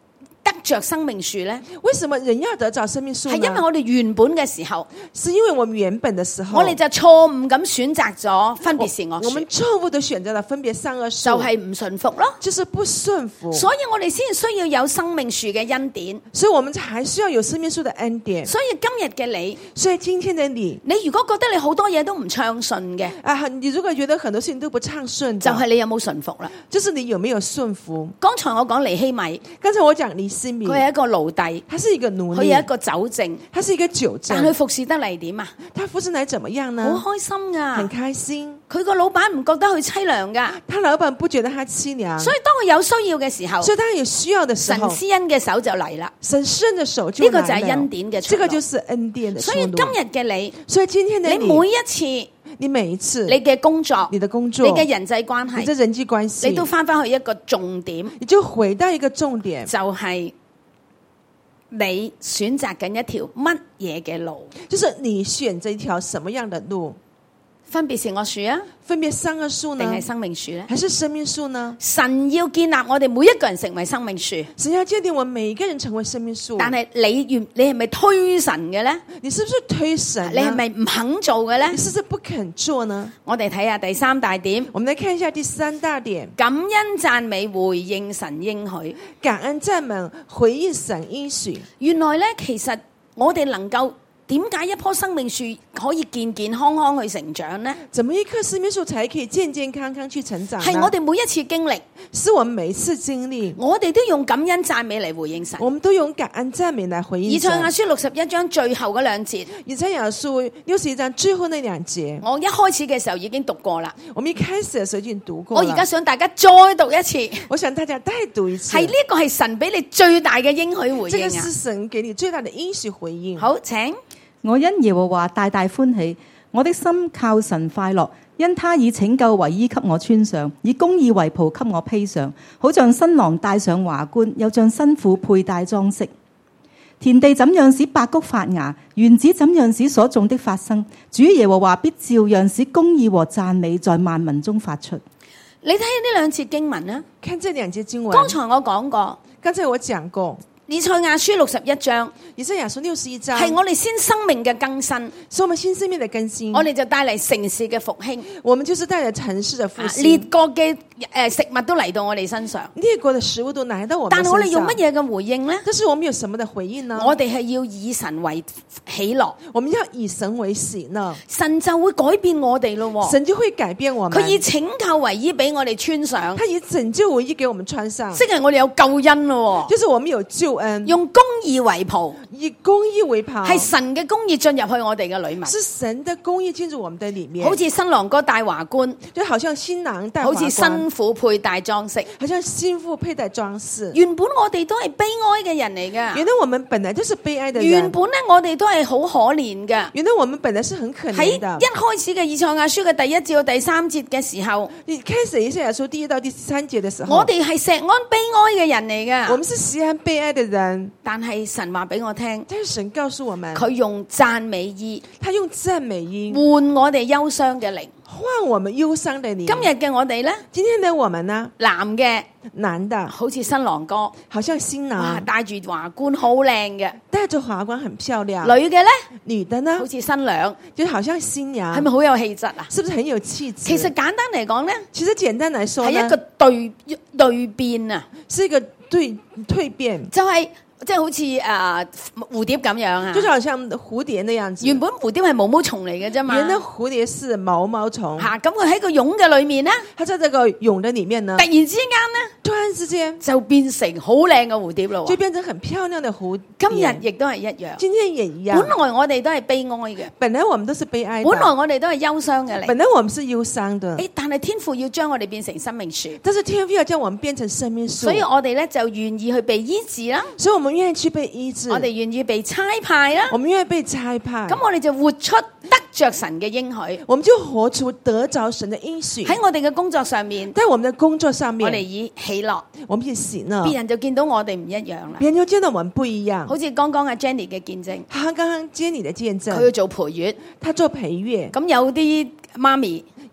得着生命樹呢？ 為什麼人要得着生命樹呢？ 係因為我哋原本嘅時候， 是因為我們原本的時候， 我哋就錯誤咁選擇咗分別善惡樹， 我們錯誤的選擇了分別善惡樹， 就係唔順服咯。 就是不順服。 所以我哋先需要有生命樹嘅恩典。 所以我們還需要有生命樹的恩典。 所以今日嘅你， 所以今天的你， 你如果覺得你好多嘢都唔暢順嘅， 你如果覺得很多事情都不暢順， 就係你有冇順服啦。 就是你有沒有順服。 剛才我講尼希米， 剛才我講尼希米， 佢係一個奴隸， 他是一個奴隸， 佢有一個酒政， 他是一個酒政， 但佢服侍得嚟點啊？ 他服侍來怎麼樣呢？ 好開心噶， 很開心。 佢個老闆唔覺得佢凄涼噶， 他老闆不覺得他凄涼， 所以當佢有需要嘅時候， 所以當他有需要的時候， 神施恩嘅手就嚟啦。 神施恩的手就呢個就係恩典嘅出路， 這個就是恩典的出路。 所以今日嘅你， 所以今天的你每一次， 你每一次， 你嘅工作， 你的工作， 你嘅人際關係， 你的人際關係， 你都翻返去一個重點， 你就回到一個重點， 就係你選擇緊一條乜嘢嘅路， 就是你選擇一條什麼樣的路。 分別善惡樹啊， 分別善惡樹呢？ 定係生命樹呢？ 還是生命樹呢？ 神要建立我哋每一個人成為生命樹， 神要建立我們每一個人成為生命樹。 但係你係咪推神嘅呢？ 你是不是推神？ 你係咪唔肯做嘅呢？ 你是不是不肯做呢？ 我哋睇下第三大點， 我們來看一下第三大點： 感恩讚美回應神應許。 感恩讚美回應神應許。 原來呢，其實我哋能夠。點解一棵生命樹可以健健康康去成長呢？ 怎麼一棵生命樹才可以健健康康去成長呢？ 係我哋每一次經歷， 是我們每一次經歷， 我哋都用感恩讚美嚟回應神。 我們都用感恩讚美來回應神。 以賽亞書61章最後嗰兩節， 以賽亞書61章最後那兩節， 我一開始嘅時候已經讀過啦。 我們一開始嘅時候已經讀過了。 我而家想大家再讀一次。 我想大家再讀一次。 係呢個係神俾你最大嘅應許回這個應啊！ 是神給你最大的應許回應。 好，請。 我因耶和華大大歡喜，我的心靠神快樂，因他以拯救為衣給我穿上，以公義為袍給我披上，好像新郎戴上華冠，又像新婦佩戴裝飾。田地怎樣使百穀發芽，園子怎樣使所種的發生，主耶和華必照樣使公義和讚美在萬民中發出。 你睇下呢兩節經文啊， 看這兩節經文。 剛才我講過， 剛才我講過。 以賽亞書61章， 以賽亞書61章係我哋新生命嘅更新， 是我們新生命的更新。 我哋就帶嚟城市嘅復興， 我們就是帶嚟城市的復興。 列國嘅食物都嚟到我哋身上， 列國的食物都來到我們身上。 但我哋用乜嘢嘅回應呢？ 但是我們有什麼的回應呢？ 我哋係要以神為喜樂， 我們要以神為喜樂， 神就會改變我哋咯。 神就會改變我們。 佢以拯救為衣俾我哋穿上， 他以拯救為衣給我們穿上， 即係我哋有救恩咯。 就是我們有救恩， 用公義為袍， 以公義為袍， 係神嘅公義進入去我哋嘅裏面， 是神的公義進入我們的裏面， 好似新郎哥戴華冠， 就好像新郎戴華冠， 好似新婦佩戴裝飾， 好像新婦佩戴裝飾。 原本我哋都係悲哀嘅人嚟噶， 原來我們本來就是悲哀的人， 原本咧我哋都係好可憐嘅， 原來我們本來是很可憐的。 喺一開始嘅以賽亞書嘅第1至到第3節嘅時候， 你開始以賽亞書第1到第3節的時候， 我哋係錫安悲哀嘅人嚟噶， 我們是錫安悲哀的人。 但係神話俾我聽， 但是神告訴我們， 佢用讚美衣， 他用讚美衣換我哋憂傷嘅靈， 換我們憂傷的靈。 今日嘅我哋呢， 今天的我們呢？男的好似新郎哥， 好像新郎， 戴住華冠好靚嘅， 戴着華冠很漂亮。 女嘅呢？ 女的呢？ 好似新娘， 就好像新娘， 係咪好有氣質啊？ 是不是很有氣質？ 其實簡單嚟講呢， 其實簡單來說呢， 係一個蛻變啊， 是一個蛻變， 就係即係好似蝴蝶咁樣啊， 就是好像蝴蝶那樣子。 原本蝴蝶係毛毛蟲嚟嘅啫嘛， 原來蝴蝶是毛毛蟲。 吓，咁佢喺個蛹嘅裏面呢， 它在這個蛹的裏面呢， 突然之間呢， 突然之間就變成好靚嘅蝴蝶咯， 就變成很漂亮的蝴蝶。 今日亦都係一樣， 今天也一樣。 本來我哋都係悲哀嘅， 本來我們都是悲哀的， 本來我哋都係憂傷嘅靈， 本來我們是憂傷的。 但係天父要將我哋變成生命樹， 但是天父要將我們變成生命樹， 所以我哋咧就願意去被醫治啦， 所以我們願意去被醫治， 我哋願意被差派啦， 我們願意被差派， 咁我哋就活出得着神嘅應許， 我們就活出得着神的應許。 喺我哋嘅工作上面， 在我們的工作上面， 我哋以喜樂， 我們以喜樂， 別人就見到我哋唔一樣啦， 別人就見到我們不一樣。 好似剛剛阿 Jenny 嘅見證， 他剛剛Jenny的見證， 佢要做陪月， 他做陪月， 咁有啲媽咪。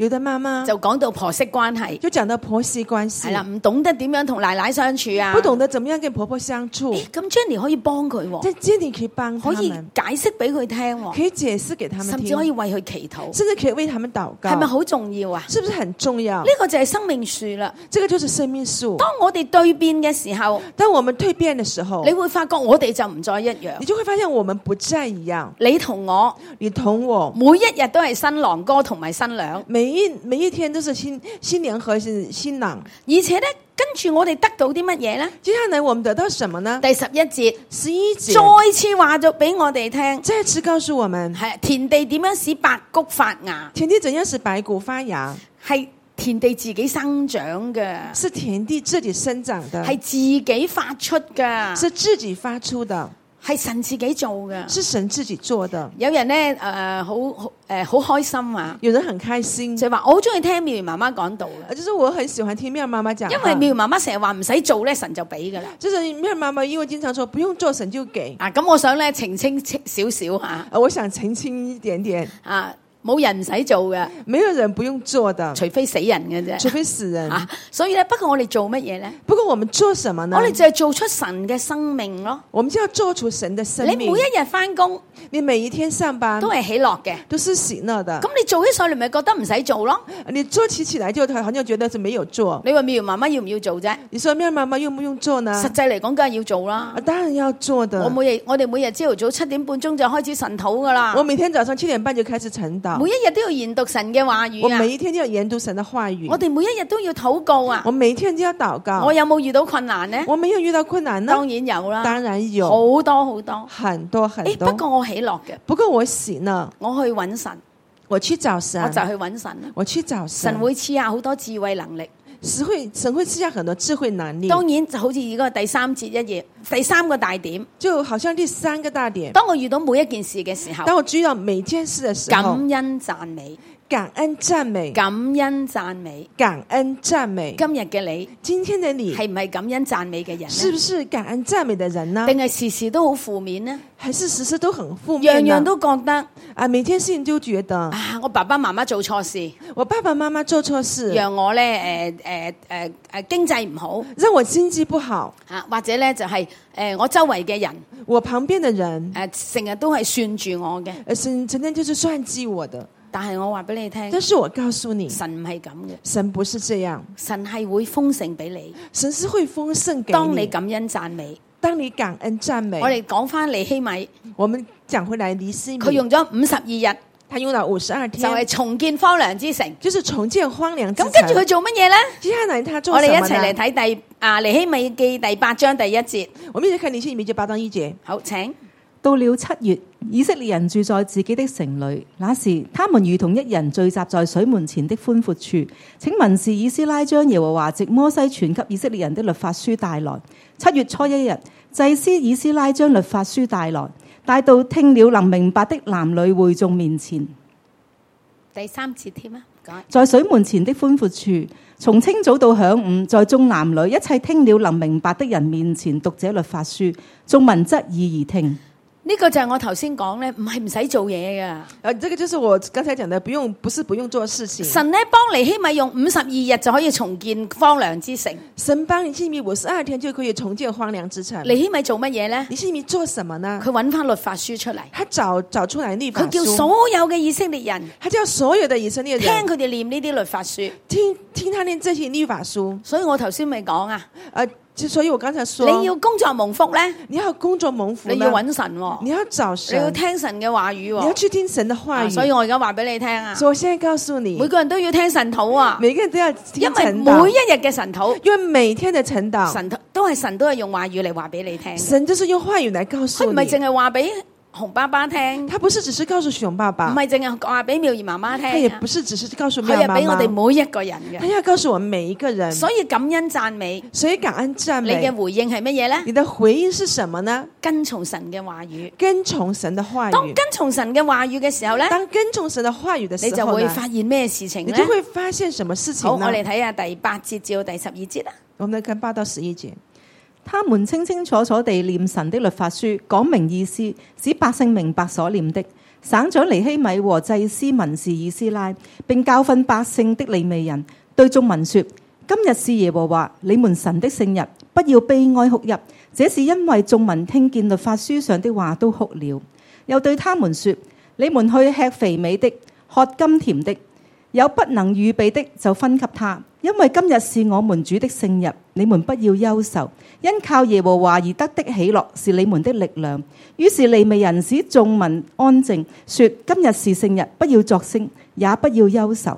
有的媽媽就講到婆媳關係， 就講到婆媳關係啦， 係， 唔懂得點樣同奶奶相處啊。 不懂得怎麼樣跟婆婆相處。 咁 Jenny 可以幫佢喎， 在這裡可以幫他可以們， 解釋俾佢聽喎， 可以解釋給他們甚至可以聽， 為佢祈禱， 甚至可以為他們禱告。 係咪好重要啊？ 是不是很重要呢？個就係生命樹啦。 這個就是生命樹。 當我哋對變嘅時候， 當我們蛻變的時候你，會發覺我哋就唔再一樣你。就會發現我們不再一樣。 你同我你同我每一日都係新郎哥同埋新娘， 每一天都是新娘和新郎。 而且咧跟住我哋得到啲乜嘢咧？ 接下來我們得到什麼呢？ 第11節 11節再次話咗俾我哋聽， 再次告訴我們， 係田地點樣使白菊發芽， 田地怎樣使白骨發芽， 係田地自己生長嘅， 是田地自己生長的， 係自己發出噶， 是自己發出的， 係神自己做嘅。 是神自己做的。 有人咧好開心啊， 有人很開心， 就係話我好中意聽妙如媽媽講道嘅， 就是我很喜歡聽妙媽媽講話， 因為妙如媽媽成日話唔使做咧，神就俾噶啦。 就是妙媽媽因為經常說不用做神就給。 啊，咁我想咧澄清少少嚇， 我想澄清一點點， 啊，冇人唔使做嘅， 沒有人不用做的， 除非死人嘅啫。 除非死人。 啊，所以咧，不過我哋做乜嘢咧？ 不過我們做什麼呢？ 我哋就係做出神嘅生命咯。 我們就要做出神的生你命。 每一日翻工你每一天上班都係喜樂嘅， 都是喜樂的。 咁你做起上嚟咪覺得唔使做咯？ 你做起來就好像覺得是沒有做。 你話妙如媽媽要唔要做啫？ 你說妙媽媽用不用做呢？ 實際嚟講，梗係要做啦。 當然要做的。 我哋每日朝頭早7點半鐘就開始晨禱噶啦。 我每天早上7點半就開始晨禱。 每一日都要研讀神嘅話語啊。 我每一天都要研讀神的話語。 我哋每一日都要禱告啊。 我每一天都要禱告。 我有冇遇到困難呢？ 我沒有遇到困難呢？ 當然有啦。 當然有。 好多好多。 很多很多。 不過我喜樂嘅。 不過我喜呢。 我去揾神。 我去找神。 我就去揾神啦。 我去找神。 神會賜下好多智慧能力。 神會賜下很多智慧能力。 當然就好似而家第3節一樣，第3個大點， 就好像第3個大點。 當我遇到每一件事嘅時候， 當我知道每件事嘅時候， 感恩讚美， 感恩讚美， 感恩讚美， 感恩讚美。 今日嘅你， 今天的你係唔係感恩讚美嘅人呢？ 是不是感恩讚美的人呢？ 定係時時都好負面呢？ 還是時時都很負面呢？ 樣樣都覺得啊，每件事情都覺得啊，我爸爸媽媽做錯事， 我爸爸媽媽做錯事， 讓我咧經濟唔好， 讓我經濟不好啊，或者咧就係我周圍嘅人， 我旁邊的人成日都係算住我嘅， 成天就是算計我的。 但係我話俾你聽， 但是我告訴你， 神唔係咁嘅， 神不是這樣， 神係會豐盛俾你， 神是會豐盛給你。 當你感恩讚美， 當你感恩讚美， 我哋講翻尼希米， 我們講回來尼希米， 佢用咗52日， 他用了52天， 就係重建荒涼之城， 就是重建荒涼之城。 咁跟住佢做乜嘢咧？ 接下來他做我什麼呢？ 哋一齊嚟睇尼希米記第8章第1節。 我們一起看尼希米記8章1節。 好，請。 到了7月，以色列人住在自己的城裏，那時他們如同一人聚集在水門前的寬闊處。請文士以斯拉將耶和華藉摩西傳給以色列人的律法書帶來。7月初1日，祭司以斯拉將律法書帶來，帶到聽了能明白的男女會眾面前。 第3節添啊，唔該。 在水門前的寬闊處，從清早到晌午，在眾男女一切聽了能明白的人面前讀這律法書，眾民側耳而聽。 呢個就係我頭先講咧，唔係唔使做嘢噶。 這個就是我剛才講的，不是不用做事情。 神咧幫尼希米用52日就可以重建荒涼之城。 神幫尼希米52天就可以重建荒涼之城。 尼希米做乜嘢咧？ 尼希米做什麼呢？ 佢揾翻律法書出嚟。 他找出來律法書。 佢叫所有嘅以色列人， 他叫所有的以色列人聽佢哋念呢啲律法書， 聽他念這些律法書。 所以我頭先咪講啊。 所以我剛才說， 你要工作蒙福咧， 你要工作蒙福， 你要揾神， 你要找神， 你要聽神嘅話語，你要去聽神的話語。 所以我而家話俾你聽啊， 所以我現在告訴你， 每個人都要聽神禱啊， 每個人都要聽因為晨禱， 每一日嘅神禱， 因為每天的晨禱， 神都係用話語嚟話俾你聽， 神就是用話語嚟告訴你， 佢唔係淨係話俾熊爸爸聽， 他不是只是告訴熊爸爸， 唔係淨係話俾妙兒媽媽聽， 他也不是只是告訴妙兒媽媽， 佢係俾我哋每一個人嘅， 他要告訴我們每一個人。 所以感恩讚美， 所以感恩讚美， 你嘅回應係乜嘢咧？ 你的回應是什麼呢？ 跟從神嘅話語， 跟從神的話語。 當跟從神嘅話語嘅時候咧， 當跟從神的話語的時候， 你就會發現咩事情咧？ 你就會發現什麼事情呢？ 好，我哋睇下第8節至到第12節啊。 我們來看8到11節。 他們清清楚楚地念神的律法書，講明意思，使百姓明白所念的。省長尼希米和祭司文士以斯拉，並教訓百姓的利未人，對眾民說：今日是耶和華你們神的聖日，不要悲哀哭泣。這是因為眾民聽見律法書上的話都哭了。又對他們說：你們去吃肥美的，喝甘甜的，有不能預備的就分給他，因為今日是我們主的聖日，你們不要憂愁，因靠耶和華而得的喜樂是你們的力量。於是利未人使眾民安靜，說：今日是聖日，不要作聲，也不要憂愁。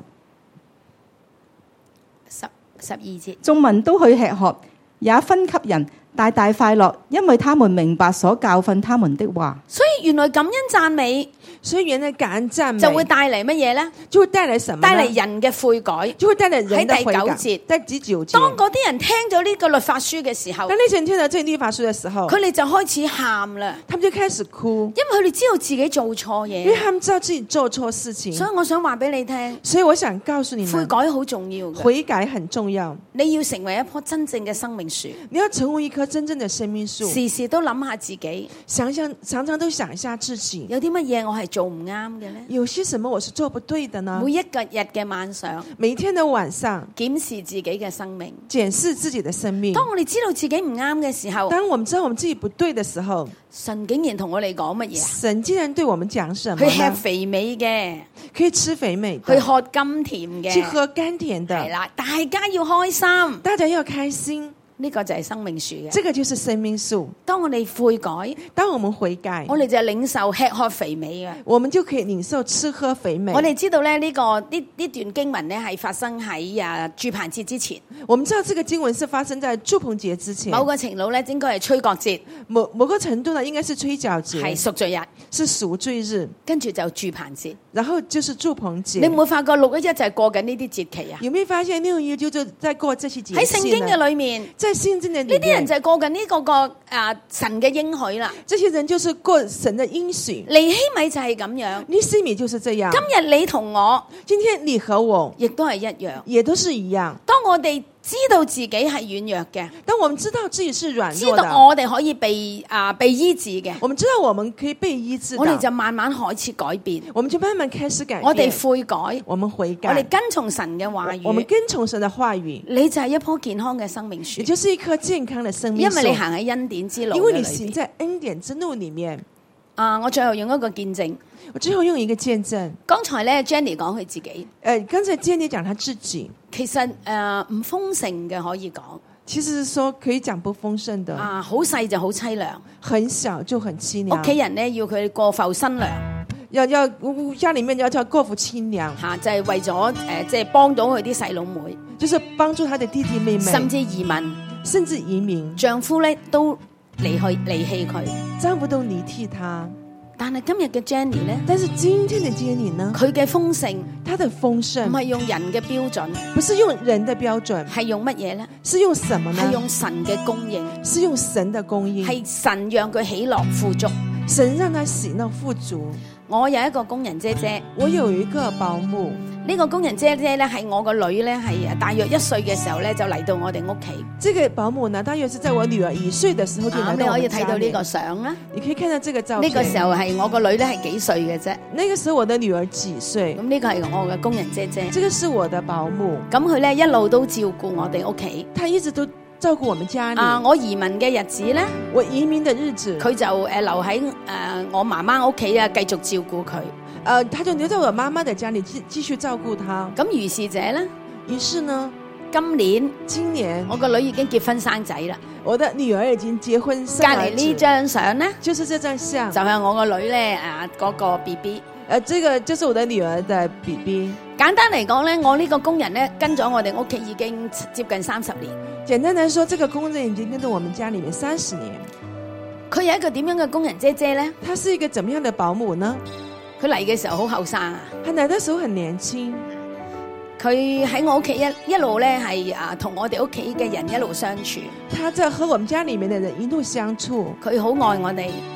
12節， 眾民都去吃喝，也分給人，大大快樂，因為他們明白所教訓他們的話。 所以原來感恩讚美， 所以原來感恩讚美就會帶嚟乜嘢呢？ 就會帶來什麼呢？ 帶嚟人嘅悔改， 就會帶來人的悔改。 喺第9節， 在第9節， 當嗰啲人聽咗呢個律法書嘅時候， 當那些人聽到這律法書的時候， 佢哋就開始喊啦， 他們就開始哭， 因為佢哋知道自己做錯因為嘢。 他們知道自己做錯事情。 所以我想話俾你聽， 所以我想告訴你們， 悔改好重要嘅， 悔改很重要。 你要成為一棵真正嘅生命樹， 你要成為一棵真正的生命樹， 時時都諗下自己， 常常都想一下自己， 有啲乜嘢我係做唔啱嘅呢？ 有些什麼我是做不對的呢？ 每一個日嘅晚上， 每一天的晚上檢視自己嘅生命， 檢視自己的生命。 當我哋知道自己唔啱嘅時候， 當我們知道我們自己不對的時候， 神竟然同我哋講乜嘢啊？ 神竟然對我們講什麼去吃呢？ 肥美嘅， 可以吃肥美的， 去喝甘甜嘅， 去喝甘甜的。 係啦，大家要開心， 大家要開心， 呢個就係生命樹嘅。 這個就是生命樹。 當我哋悔改， 當我們悔改， 我哋就領受吃喝肥美嘅。 我們就可以領受吃喝肥美。 我哋知道咧，呢段經文咧係發生喺住棚節之前。 我們知道這個經文是發生在住棚節之前。 某個程度咧，應該係吹角節。 某個程度呢，應該是吹角節， 係贖罪日， 是贖罪日。 跟住就住棚節， 然後就是住棚節。 你唔會發覺611就係過緊呢啲節期啊？ 有沒有發現611就在過這些節氣呢？ 喺聖經嘅裏面， 在聖經的裏面， 呢啲人就係過緊呢神嘅應許啦。 這些人就是過神的應許。 尼希米就係咁樣， 尼希米就是這樣。 今日你同我， 今天你和我亦都係一樣， 也都是一樣。 當我哋知道自己係軟弱嘅， 當我們知道自己是軟知弱的， 道我哋可以被醫治嘅， 我們知道我們可以被醫治的， 我哋就慢慢開始改變， 我們就慢慢開始改變。 我哋悔改， 我們悔改， 我哋跟從神嘅話語， 我們跟從神的話語， 你就係一棵健康嘅生命樹， 也就是一棵健康的生命樹。 因為你行喺恩典之路， 因為你行在恩典之路裏面。 我最後用一個見證。 我最後用一個見證。 剛才咧 Jenny 講佢自己， 剛才 Jenny 講他自己， 其實唔豐盛嘅可以講， 其實是說可以講不豐盛的。 好細就好凄涼， 很小就很凄涼。 屋企人咧要佢過埠新娘， 要家裏面要叫過埠新娘， 就係為咗即係幫到佢啲細佬妹， 就是幫助他的弟弟妹妹， 甚至移民， 甚至移民， 丈夫咧都離棄佢， 丈夫都離棄他。 但係今日嘅 Jenny 咧， 但是今天的 Jenny 呢？ 佢嘅豐盛， 她的豐盛唔係用人嘅標準， 不是用人的標準， 係用乜嘢咧？ 是用什麼呢？ 係用神嘅供應， 是用神的供應， 係神讓佢喜樂富足， 神讓他喜樂富足。 我有一個工人姐姐， 我有一個保姆。 呢個工人姐姐咧係我個女咧係大約1歲嘅時候咧就嚟到我哋屋企。 這個保姆呢，大約是在我女兒1歲的時候就來到我們家裏。 你可以睇到呢個相啦。 你可以看到這個照片。 呢個時候係我個女咧係幾歲嘅啫？ 那個時候我的女兒幾歲？ 咁呢個係我嘅工人姐姐。 這個是我的保姆。 咁佢咧一路都照顧我哋屋企。 她一直都照顧我們家裏。 我移民嘅日子咧， 我移民的日子， 佢就留喺我媽媽屋企啊，繼續照顧佢。 他就留在我媽媽的家裏繼續照顧他。 咁如是者呢？ 於是呢， 今年我個女已經結婚生仔啦。 我的女兒已經結婚生兒子。 隔離呢張相呢， 就是這張相， 就係我個女咧嗰個 BB。 這個就是我的女兒的 BB。 簡單嚟講咧，我呢個工人咧跟咗我哋屋企已經接近30年。 簡單來說，這個工人已經跟到我們家裏面30年。 佢有一個點樣嘅工人姐姐咧？ 她是一個怎麼樣的保姆呢？ 佢嚟嘅時候好後生啊！ 佢嚟嘅時候很年輕。 佢喺我屋企一路咧係同我哋屋企嘅人一路相處。 他在和我們家裏面的人一路相處。 佢好愛我哋， 他很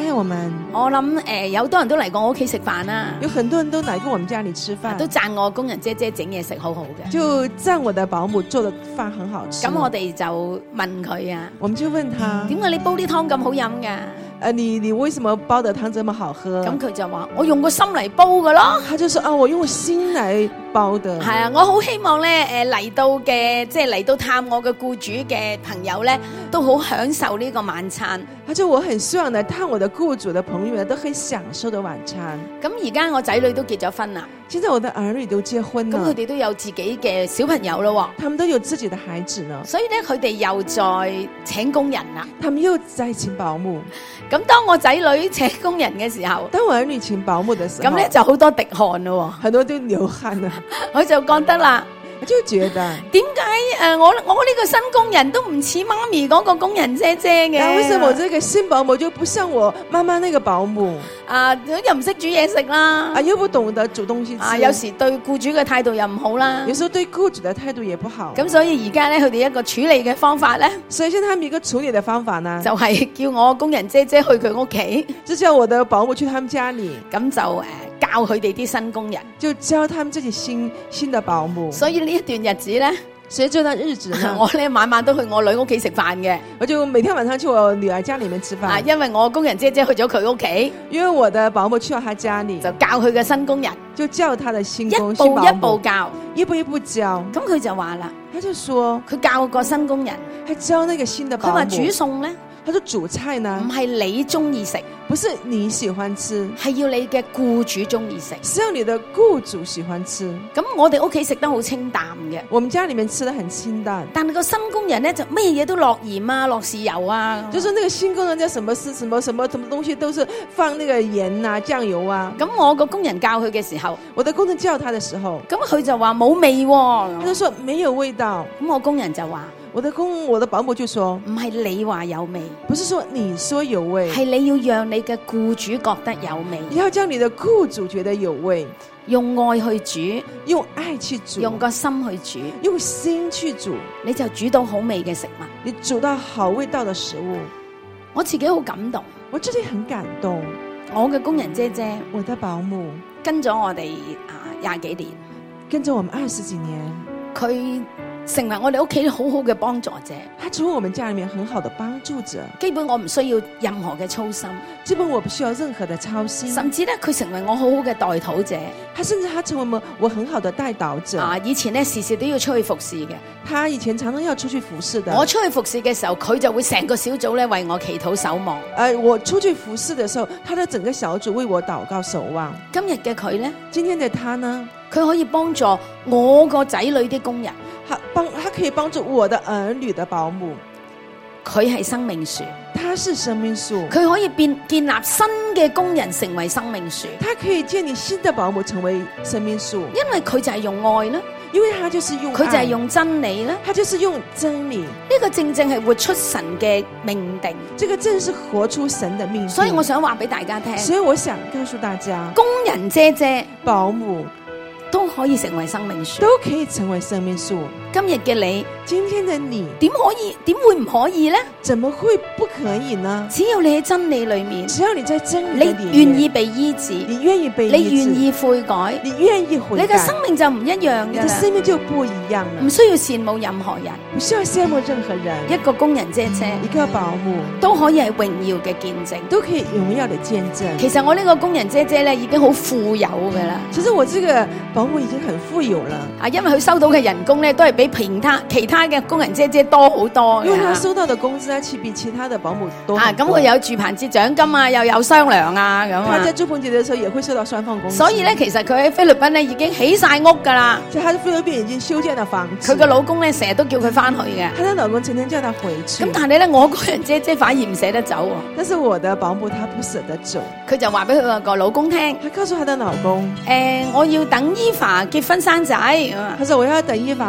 愛我們。 我諗有好多人都嚟過我屋企食飯啦， 有很多人都來過我們家裏吃飯， 都讚我工人姐姐整嘢食好好嘅。 就讚我的保姆做的飯很好吃。 咁我哋就問佢啊， 我們就問他， 點解你煲啲湯咁好飲㗎？ 你為什麼煲的湯這麼好喝？ 咁佢就話：我用個心嚟煲㗎咯。 他就說啊，我用心來煲的。 係啊，我好希望咧，嚟到嘅即係嚟到探我嘅僱主嘅朋友咧，都好享受呢個晚餐。 他就我很希望來探我的僱主的朋友都很享受的晚餐。 咁而家我仔女都結咗婚啦， 現在我的兒女都結婚了， 咁佢哋都有自己嘅小朋友咯， 他們都有自己的孩子呢， 所以咧佢哋又再請工人啦。 他們又在請保姆。 咁當我仔女請工人嘅時候， 當我兒女請保姆的時候， 咁咧就好多滴汗咯， 很多都流汗了。 我就覺得啦。 我就覺得點解我呢個新工人都唔似媽咪嗰個工人姐姐嘅？ 為什麼我這個新保姆就不像我媽媽那個保姆？ 又唔識煮嘢食啦， 又不懂得煮東西吃， 有時對僱主嘅態度又唔好啦， 有時候對僱主的態度也不好。 咁所以而家咧，佢哋一個處理嘅方法咧， 所以現在他們一個處理的方法呢， 就係叫我工人姐姐去佢屋企， 就叫我的保姆去他們家裏， 咁就教佢哋啲新工人， 就教他們自己新的保姆。 所以呢一段日子咧， 所以這段日子呢， 我咧晚晚都去我女屋企食飯嘅， 我就每天晚上去我女兒家裏面吃飯。 因為我工人姐姐去咗佢屋企， 因為我的保姆去到他家裏， 就教佢嘅新工人， 就教他的新一工步一步教， 一步一步教。 咁佢就話啦， 他就說佢教個新工人， 他教那個新的保姆， 佢話煮餸咧， 他說煮菜呢， 唔係你中意食， 不是你喜歡吃， 係要你嘅僱主中意食， 是要你的僱主喜歡吃。 咁我哋屋企食得好清淡嘅， 我們家裏面吃得很清淡， 但係個新工人咧就咩嘢都落鹽啊，落豉油啊， 就是那個新工人叫什麼東西都是放那個鹽啊、醬油啊。 咁我個工人教佢嘅時候， 我的工人教他的時候， 咁佢就話冇味喎， 他就說沒有味道。 咁我工人就話， 我的保姆就說， 唔係你話有味， 不是說你說有味， 係你要讓你嘅僱主覺得有味， 你要將你的僱主覺得有味， 用愛去煮， 用愛去煮， 用個心去煮， 用心去煮， 你就煮到好味嘅食物， 你煮到好味道的食物。 我自己好感動， 我自己很感動。 我嘅工人姐姐， 我的保姆跟咗我哋20幾年， 跟着我們20幾年， 佢成為我哋屋企好好嘅幫助者， 他成為我們家裏面很好的幫助者。 基本我唔需要任何嘅操心， 基本我不需要任何的操心， 甚至咧佢成為我好好嘅代禱者。 甚至他成為我很好的代禱者。 以前咧時時都要出去服侍嘅， 他以前常常要出去服侍的。 我出去服侍嘅時候，佢就會成個小組咧為我祈禱守望。 我出去服侍的時候，他的整個小組為我禱告守望。 今日嘅佢咧， 今天的他呢， 佢可以幫助我個仔女啲工人， 他可以幫助我的兒女的保姆。 佢係生命樹， 他是生命樹， 佢可以建立新嘅工人成為生命樹， 他可以建立新的保姆成為生命樹， 因為佢就係用愛啦， 因為他就是用愛， 佢就係用真理啦， 他就是用真理。 呢個正正係活出神嘅命定， 這個正是活出神的命定。 所以我想話俾大家聽， 所以我想告訴大家， 工人姐姐、 保姆都可以成為生命樹， 都可以成為生命樹。 今日嘅你， 今天的你點會唔可以呢？ 怎麼會不可以呢？ 只要你喺真理裏面， 只要你在真理裏面， 你願意被醫治， 你願意被醫治， 你願意悔改， 你願意悔改， 你嘅生命就唔一樣你嘅啦， 的生命就不一樣了。 唔需要羨慕任何人， 不需要羨慕任何人。 一個工人姐姐， 一個保姆都可以係榮耀嘅見證， 都可以榮耀的見證。 其實我呢個工人姐姐咧已經好富有噶啦。 其實我這個保姆已經很富有了， 因為佢收到嘅人工咧都係比其他嘅工人姐姐多好多嘅。 因為他收到的工資比其他的保姆多很多。 咁佢有住棚節獎金啊，又有雙糧啊，咁啊。 他在住棚節的時候也會收到雙份工資。 所以咧，其實佢喺菲律賓咧已經起晒屋噶啦。 所以他在菲律賓已經修建了房子。 佢嘅老公咧成日都叫佢翻去嘅。 他的老公成天叫他回去。 咁但係咧，我工人姐姐反而唔捨得走。 但是我的保姆她不捨得走， 佢就話俾佢個老公聽， 他告訴他的老公， 我要等伊凡結婚生仔。 他說我要等伊凡結婚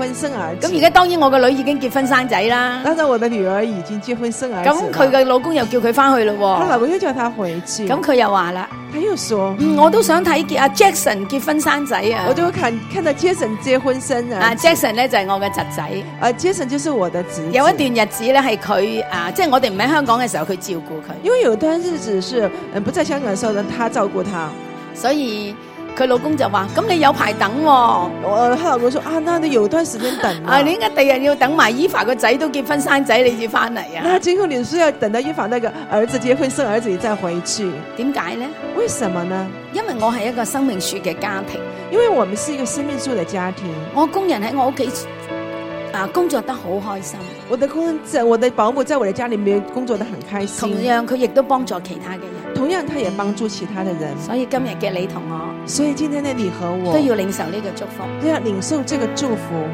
婚生兒子。 咁而家當然我個女已經結婚生仔啦， 當然我的女兒已經結婚生兒子了。 咁佢嘅老公又叫佢翻去咯她老公又叫她回去。 咁佢又話啦， 他又說， 我都想睇阿 Jackson 結婚生仔啊。 我就看到 Jason 結婚生兒子。 啊 Jackson 咧就係我嘅侄仔。 Jason 就是我的侄子。 有一段日子咧係佢即係我哋唔喺香港嘅時候，佢照顧佢。 因為有段日子是不在香港嘅時候呢，他照顧他， 所以佢老公就話：咁你有排等喎。 他老公說啊，那你有段時間等啊，你應該第日要等埋伊凡個仔都結婚生仔，你至翻嚟啊。 那今後你是要等到伊凡那個兒子結婚生兒子，你再回去？ 點解呢？ 為什麼呢？ 因為我係一個生命樹嘅家庭， 因為我們是一個生命樹的家庭。 我工人喺我屋企工作得好開心。 我的保姆在我的家裏面工作得很開心。 同樣佢亦都幫助其他嘅人。 同樣他也幫助其他的人。 所以今日嘅你同我， 所以今天的你和我都要領受呢個祝福， 都要領受這個祝福。